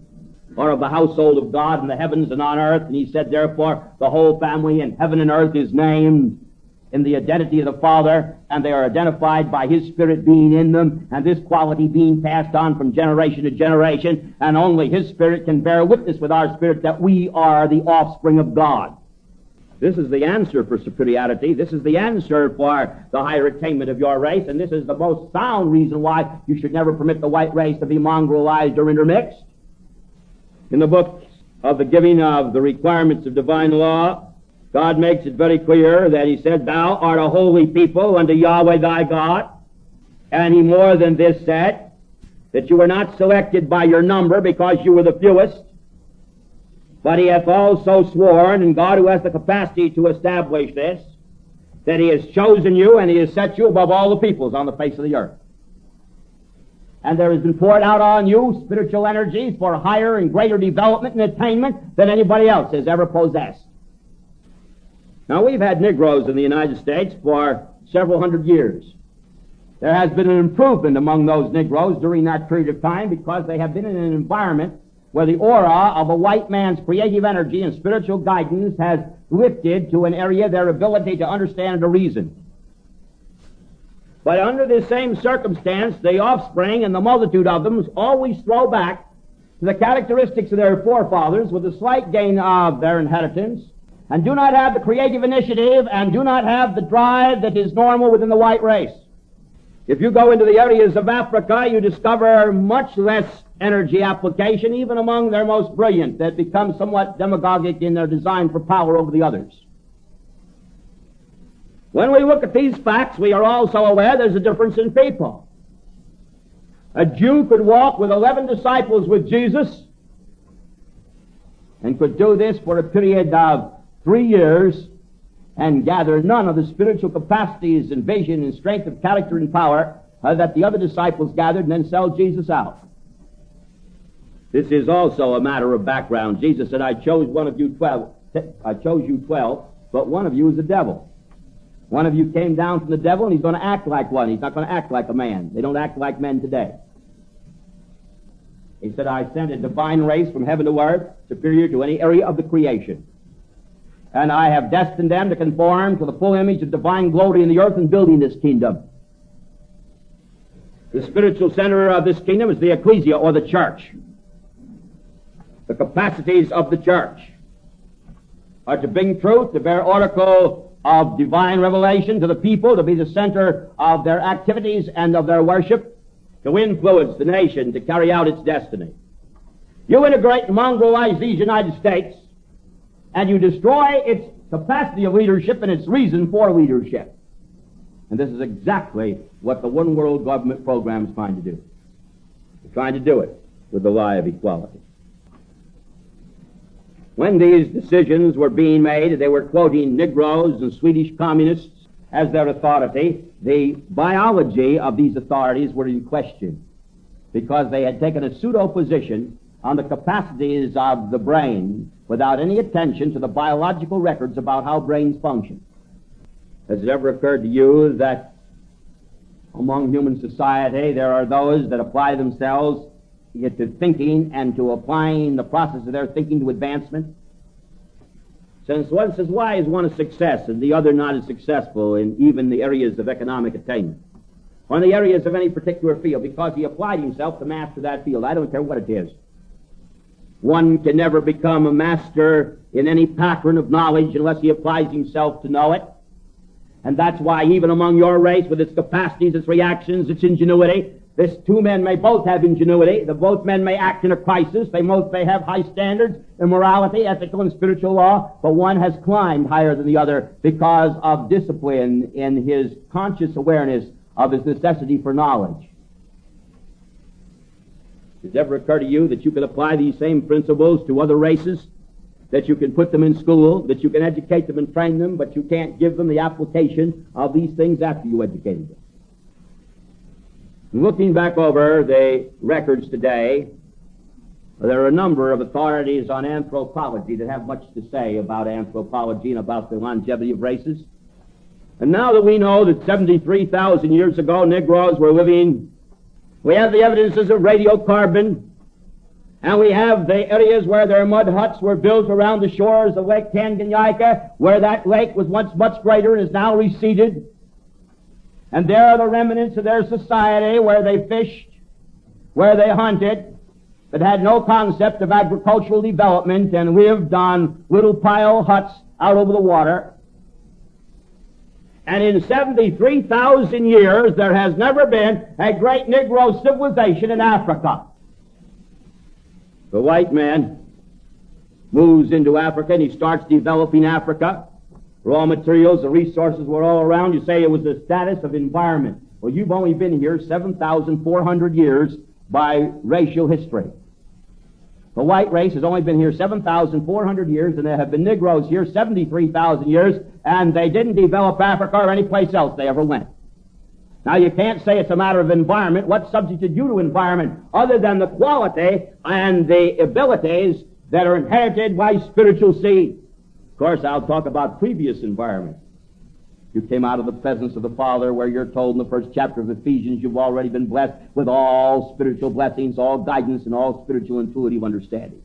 C: or of the household of God in the heavens and on earth. And he said, therefore, the whole family in heaven and earth is named in the identity of the Father, and they are identified by His Spirit being in them, and this quality being passed on from generation to generation, and only His Spirit can bear witness with our spirit that we are the offspring of God. This is the answer for superiority. This is the answer for the higher attainment of your race, and this is the most sound reason why you should never permit the white race to be mongrelized or intermixed. In the book of the giving of the requirements of divine law, God makes it very clear that He said, thou art a holy people unto Yahweh thy God. And He more than this said, that you were not selected by your number because you were the fewest, but He hath also sworn, and God who has the capacity to establish this, that He has chosen you and He has set you above all the peoples on the face of the earth. And there has been poured out on you spiritual energies for higher and greater development and attainment than anybody else has ever possessed. Now, we've had Negroes in the United States for several hundred years. There has been an improvement among those Negroes during that period of time because they have been in an environment where the aura of a white man's creative energy and spiritual guidance has lifted to an area their ability to understand and to reason. But under this same circumstance, the offspring and the multitude of them always throw back to the characteristics of their forefathers with a slight gain of their inheritance, and do not have the creative initiative and do not have the drive that is normal within the white race. If you go into the areas of Africa, you discover much less energy application, even among their most brilliant, that become somewhat demagogic in their design for power over the others. When we look at these facts, we are also aware there's a difference in people. A Jew could walk with 11 disciples with Jesus and could do this for a period of 3 years and gather none of the spiritual capacities and vision and strength of character and power that the other disciples gathered, and then sell Jesus out. This is also a matter of background. Jesus said, I chose you 12, but one of you is a devil. One of you came down from the devil, and he's going to act like one. He's not going to act like a man. They don't act like men today. He said, I sent a divine race from heaven to earth, superior to any area of the creation. And I have destined them to conform to the full image of divine glory in the earth and building this kingdom. The spiritual center of this kingdom is the ecclesia, or the church. The capacities of the church are to bring truth, to bear oracle of divine revelation to the people, to be the center of their activities and of their worship, to influence the nation, to carry out its destiny. You integrate and mongrelize these United States, and you destroy its capacity of leadership and its reason for leadership. And this is exactly what the one world government program is trying to do. They're trying to do it with the lie of equality. When these decisions were being made, they were quoting Negroes and Swedish communists as their authority. The biology of these authorities were in question because they had taken a pseudo-position on the capacities of the brain without any attention to the biological records about how brains function. Has it ever occurred to you that among human society there are those that apply themselves to thinking and to applying the process of their thinking to advancement? Since one says, why is one a success and the other not as successful in even the areas of economic attainment, or in the areas of any particular field? Because he applied himself to master that field. I don't care what it is. One can never become a master in any pattern of knowledge unless he applies himself to know it. And that's why even among your race, with its capacities, its reactions, its ingenuity, this two men may both have ingenuity. The both men may act in a crisis. They both may have high standards in morality, ethical, and spiritual law, but one has climbed higher than the other because of discipline in his conscious awareness of his necessity for knowledge. Does it ever occur to you that you can apply these same principles to other races? That you can put them in school, that you can educate them and train them, but you can't give them the application of these things after you educated them? Looking back over the records today, there are a number of authorities on anthropology that have much to say about anthropology and about the longevity of races. And now that we know that 73,000 years ago Negroes were living, we have the evidences of radiocarbon, And we have the areas where their mud huts were built around the shores of Lake Tanganyika, where that lake was once much greater and is now receded. And there are the remnants of their society where they fished, where they hunted, but had no concept of agricultural development and lived on little pile huts out over the water. And in 73,000 years, there has never been a great Negro civilization in Africa. The white man moves into Africa and he starts developing Africa. Raw materials, the resources were all around. You say it was the status of environment. Well, you've only been here 7,400 years by racial history. The white race has only been here 7,400 years, and there have been Negroes here 73,000 years, and they didn't develop Africa or any place else they ever went. Now, you can't say it's a matter of environment. What subjected you to environment other than the quality and the abilities that are inherited by spiritual seed? Of course, I'll talk about previous environment. You came out of the presence of the Father, where you're told in the first chapter of Ephesians you've already been blessed with all spiritual blessings, all guidance, and all spiritual intuitive understanding.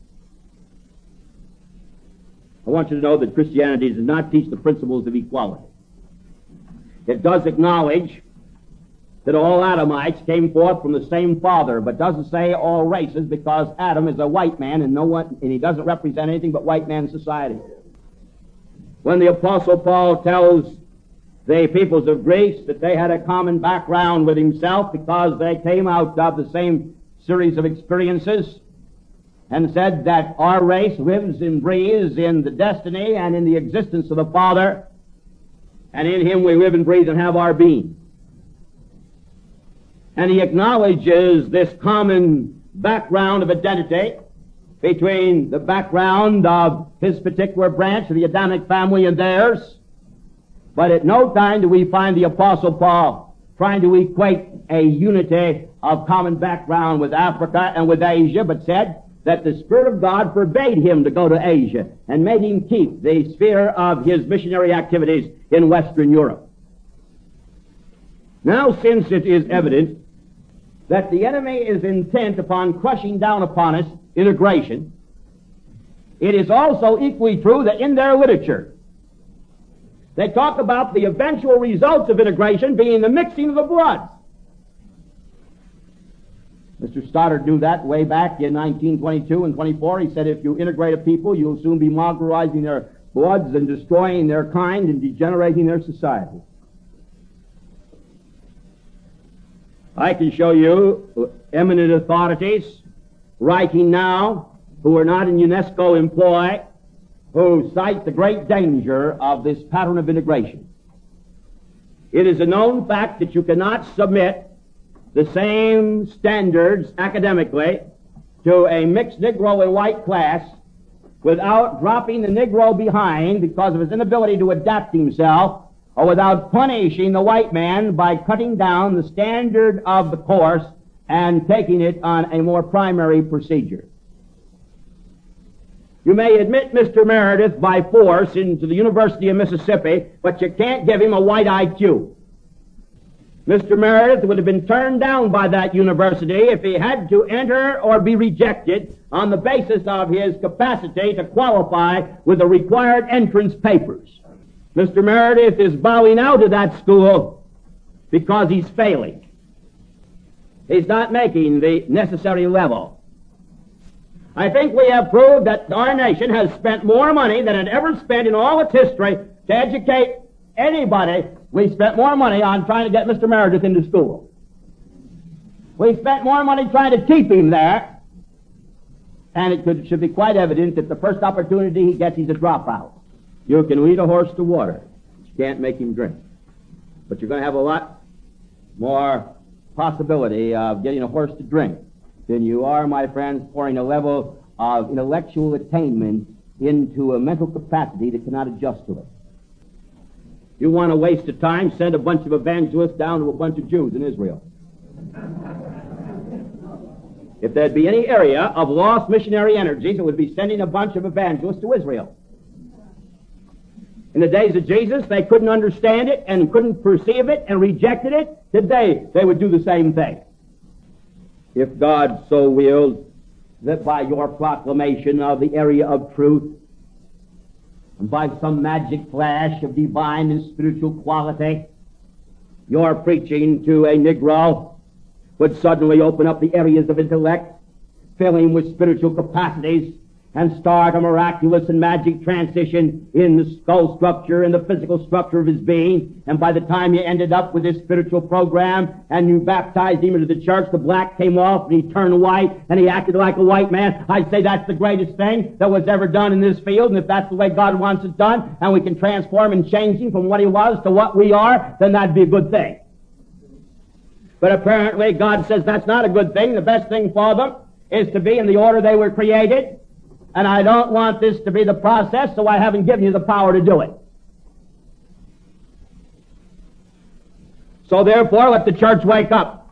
C: I want you to know that Christianity does not teach the principles of equality. It does acknowledge that all Adamites came forth from the same father, but doesn't say all races, because Adam is a white man and he doesn't represent anything but white man society. When the Apostle Paul tells the peoples of Greece that they had a common background with himself because they came out of the same series of experiences, and said that our race lives and breathes in the destiny and in the existence of the Father, and in Him we live and breathe and have our being. And he acknowledges this common background of identity between the background of his particular branch of the Adamic family and theirs. But at no time do we find the Apostle Paul trying to equate a unity of common background with Africa and with Asia, but said that the Spirit of God forbade him to go to Asia and made him keep the sphere of his missionary activities in Western Europe. Now, since it is evident that the enemy is intent upon crushing down upon us integration, it is also equally true that in their literature they talk about the eventual results of integration being the mixing of the blood. Mr. Stoddard knew that way back in 1922 and 24. He said, if you integrate a people, you'll soon be mongrelizing their bloods and destroying their kind and degenerating their society. I can show you eminent authorities writing now who are not in UNESCO employ, who cite the great danger of this pattern of integration. It is a known fact that you cannot submit the same standards academically to a mixed Negro and white class without dropping the Negro behind because of his inability to adapt himself, or without punishing the white man by cutting down the standard of the course and taking it on a more primary procedure. You may admit Mr. Meredith by force into the University of Mississippi, but you can't give him a white IQ. Mr. Meredith would have been turned down by that university if he had to enter or be rejected on the basis of his capacity to qualify with the required entrance papers. Mr. Meredith is bowing out of that school because he's failing. He's not making the necessary level. I think we have proved that our nation has spent more money than it ever spent in all its history to educate anybody. We spent more money on trying to get Mr. Meredith into school. We spent more money trying to keep him there, and it should be quite evident that the first opportunity he gets, he's a dropout. You can lead a horse to water, but you can't make him drink. But you're going to have a lot more possibility of getting a horse to drink than you are, my friends, pouring a level of intellectual attainment into a mental capacity that cannot adjust to it. You want to waste the time, send a bunch of evangelists down to a bunch of Jews in Israel. If there'd be any area of lost missionary energies, it would be sending a bunch of evangelists to Israel. In the days of Jesus, they couldn't understand it and couldn't perceive it and rejected it. Today, they would do the same thing. If God so willed, that by your proclamation of the area of truth, and by some magic flash of divine and spiritual quality, your preaching to a Negro would suddenly open up the areas of intellect, fill him with spiritual capacities, and start a miraculous and magic transition in the skull structure and the physical structure of his being. And by the time you ended up with this spiritual program and you baptized him into the church, the black came off and he turned white and he acted like a white man. I'd say that's the greatest thing that was ever done in this field. And if that's the way God wants it done, and we can transform and change him from what he was to what we are, then that'd be a good thing. But apparently God says that's not a good thing. The best thing for them is to be in the order they were created. And I don't want this to be the process, so I haven't given you the power to do it. So therefore, let the church wake up.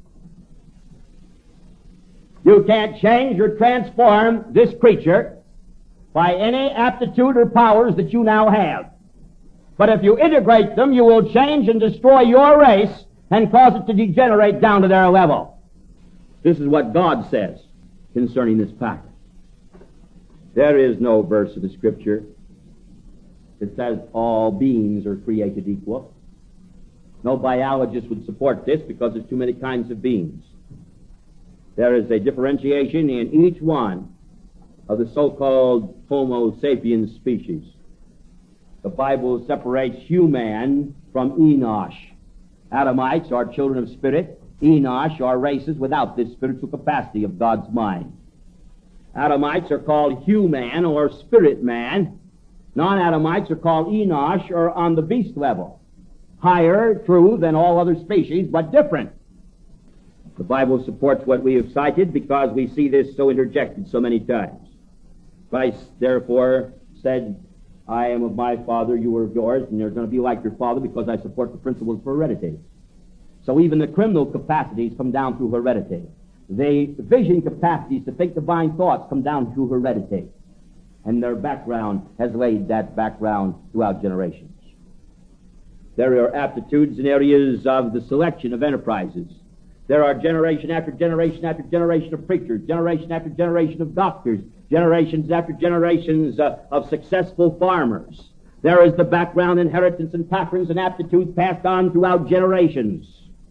C: You can't change or transform this creature by any aptitude or powers that you now have. But if you integrate them, you will change and destroy your race and cause it to degenerate down to their level. This is what God says concerning this fact. There is no verse of the Scripture that says all beings are created equal. No biologist would support this because there's too many kinds of beings. There is a differentiation in each one of the so-called Homo sapiens species. The Bible separates human from Enosh. Adamites are children of spirit. Enosh are races without this spiritual capacity of God's mind. Adamites are called human or spirit man. Non-Adamites are called Enosh or on the beast level. Higher, true, than all other species, but different. The Bible supports what we have cited because we see this so interjected so many times. Christ, therefore, said, I am of my father, you are of yours, and you're going to be like your father because I support the principles of heredity. So even the criminal capacities come down through heredity. The vision capacities to think divine thoughts come down through heredity. And their background has laid that background throughout generations. There are aptitudes in areas of the selection of enterprises. There are generation after generation after generation of preachers, generation after generation of doctors, generations after generations of successful farmers. There is the background, inheritance, and patterns and aptitudes passed on throughout generations.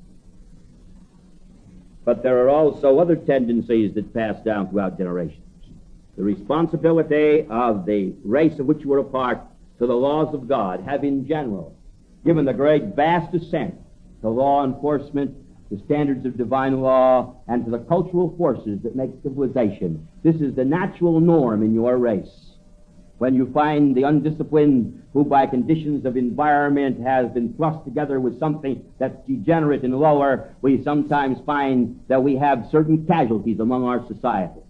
C: But there are also other tendencies that pass down throughout generations. The responsibility of the race of which you are a part to the laws of God have in general given the great vast assent to law enforcement, the standards of divine law, and to the cultural forces that make civilization. This is the natural norm in your race. When you find the undisciplined who by conditions of environment has been thrust together with something that's degenerate and lower, we sometimes find that we have certain casualties among our society.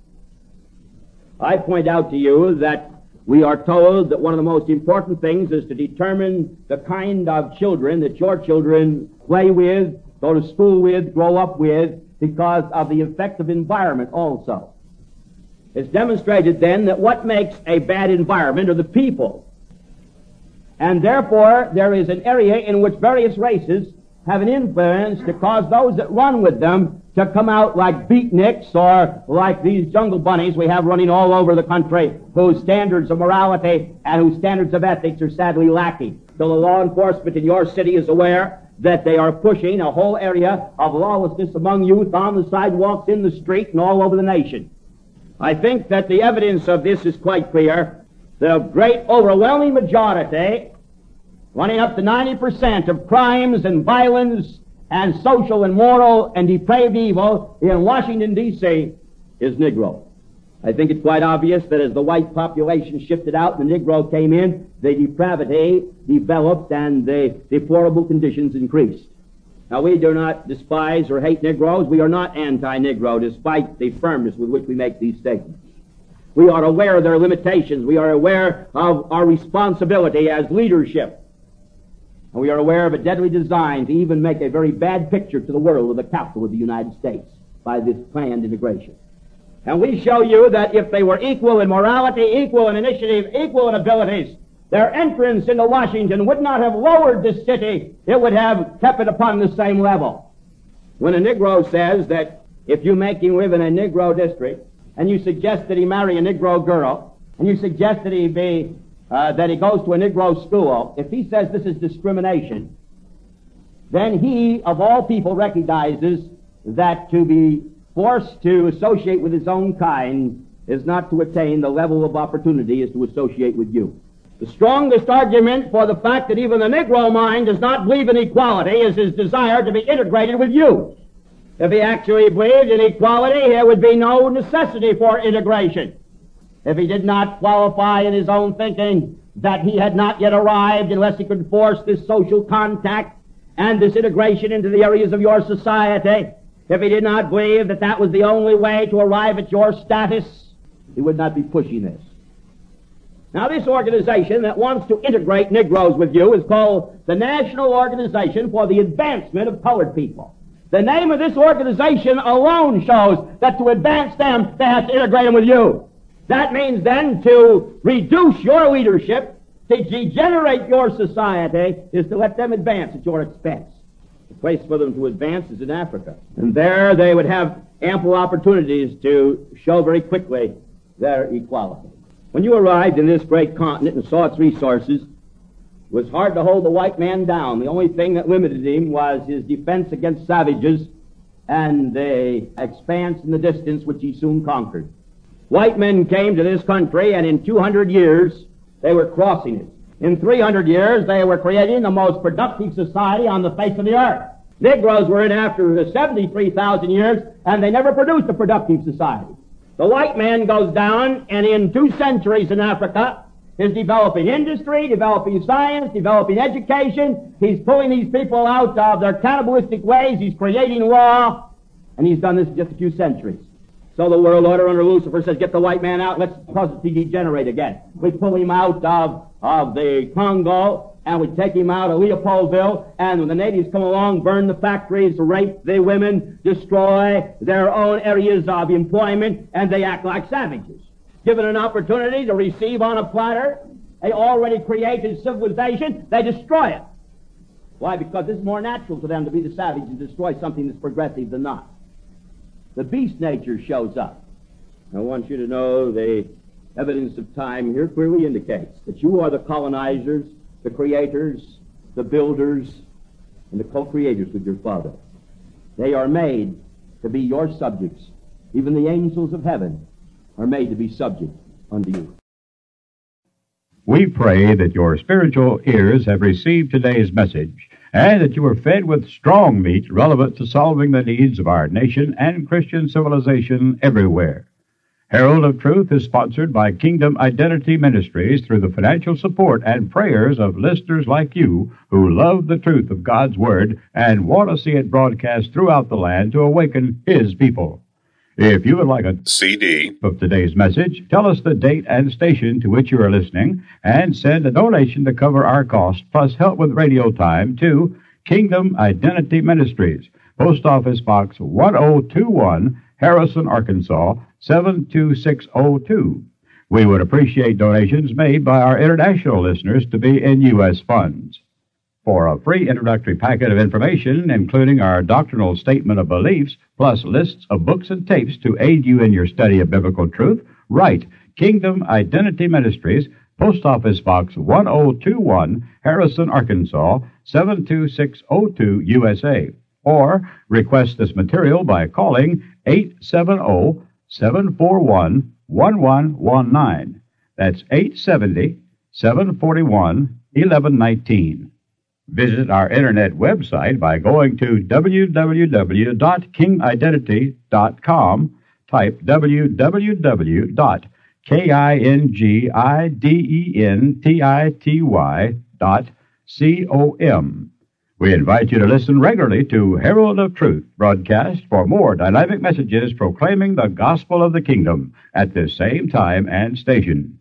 C: I point out to you that we are told that one of the most important things is to determine the kind of children that your children play with, go to school with, grow up with, because of the effect of environment also. It's demonstrated then that what makes a bad environment are the people. And therefore, there is an area in which various races have an influence to cause those that run with them to come out like beatniks or like these jungle bunnies we have running all over the country, whose standards of morality and whose standards of ethics are sadly lacking. So the law enforcement in your city is aware that they are pushing a whole area of lawlessness among youth on the sidewalks, in the street, and all over the nation. I think that the evidence of this is quite clear. The great overwhelming majority, running up to 90% of crimes and violence and social and moral and depraved evil in Washington, D.C. is Negro. I think it's quite obvious that as the white population shifted out and the Negro came in, the depravity developed and the deplorable conditions increased. Now, we do not despise or hate Negroes. We are not anti-Negro, despite the firmness with which we make these statements. We are aware of their limitations. We are aware of our responsibility as leadership. And we are aware of a deadly design to even make a very bad picture to the world of the capital of the United States by this planned integration. And we show you that if they were equal in morality, equal in initiative, equal in abilities, their entrance into Washington would not have lowered the city. It would have kept it upon the same level. When a Negro says that if you make him live in a Negro district, and you suggest that he marry a Negro girl, and you suggest that he goes to a Negro school, if he says this is discrimination, then he, of all people, recognizes that to be forced to associate with his own kind is not to attain the level of opportunity as to associate with you. The strongest argument for the fact that even the Negro mind does not believe in equality is his desire to be integrated with you. If he actually believed in equality, there would be no necessity for integration. If he did not qualify in his own thinking that he had not yet arrived unless he could force this social contact and this integration into the areas of your society, if he did not believe that that was the only way to arrive at your status, he would not be pushing this. Now, this organization that wants to integrate Negroes with you is called the National Organization for the Advancement of Colored People. The name of this organization alone shows that to advance them, they have to integrate them with you. That means then to reduce your leadership, to degenerate your society, is to let them advance at your expense. The place for them to advance is in Africa. And there they would have ample opportunities to show very quickly their equality. When you arrived in this great continent and saw its resources, it was hard to hold the white man down. The only thing that limited him was his defense against savages and the expanse in the distance which he soon conquered. White men came to this country, and in 200 years, they were crossing it. In 300 years, they were creating the most productive society on the face of the earth. Negroes were in after 73,000 years, and they never produced a productive society. The white man goes down, and in 2 centuries in Africa is developing industry, developing science, developing education. He's pulling these people out of their cannibalistic ways. He's creating law, and he's done this in just a few centuries. So the world order under Lucifer says, get the white man out, let's cause it to degenerate again. We pull him out of the Congo, and we take him out of Leopoldville, and when the natives come along, burn the factories, rape the women, destroy their own areas of employment, and they act like savages. Given an opportunity to receive on a platter a already created civilization, they destroy it. Why? Because it's more natural to them to be the savage and destroy something that's progressive than not. The beast nature shows up. I want you to know the evidence of time here clearly indicates that you are the colonizers, the creators, the builders, and the co-creators with your Father. They are made to be your subjects. Even the angels of heaven are made to be subject unto you.
B: We pray that your spiritual ears have received today's message and that you are fed with strong meat relevant to solving the needs of our nation and Christian civilization everywhere. Herald of Truth is sponsored by Kingdom Identity Ministries through the financial support and prayers of listeners like you who love the truth of God's Word and want to see it broadcast throughout the land to awaken His people. If you would like a CD of today's message, tell us the date and station to which you are listening and send a donation to cover our cost plus help with radio time to Kingdom Identity Ministries, Post Office Box 1021, Harrison, Arkansas, 72602. We would appreciate donations made by our international listeners to be in U.S. funds. For a free introductory packet of information, including our doctrinal statement of beliefs, plus lists of books and tapes to aid you in your study of biblical truth, write Kingdom Identity Ministries, Post Office Box 1021, Harrison, Arkansas, 72602, USA. Or request this material by calling 870-741-1119. That's 870-741-1119. Visit our internet website by going to www.kingidentity.com. Type www.kingidentity.com. We invite you to listen regularly to Herald of Truth broadcast for more dynamic messages proclaiming the gospel of the kingdom at this same time and station.